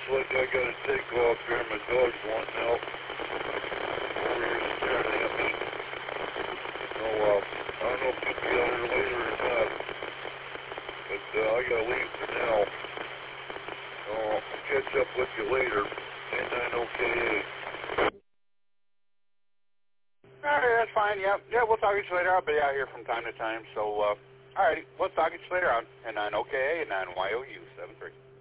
like I gotta take off here. My dog's wanting help. Over here staring at me. So, I don't know if you'll be out here later or not. But, I gotta leave for now. So, I'll catch up with you later. K9OKA. Alright, that's fine, yeah. Yeah, we'll talk to you later. I'll be out here from time to time. So, alrighty, we'll talk to you later on. K9OKA and 9YOU 73.